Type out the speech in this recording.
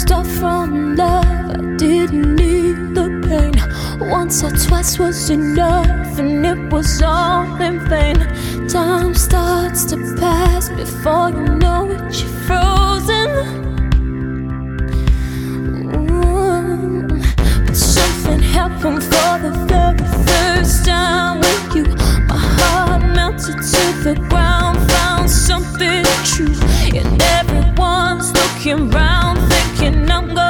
off from love. I didn't need the pain. Once or twice was enough, and it was all in vain. Time starts to pass before you know it, you're frozen. But something happened for the very first time with you. My heart melted to the ground, found something true. And everyone's looking round, thinking I'm gonna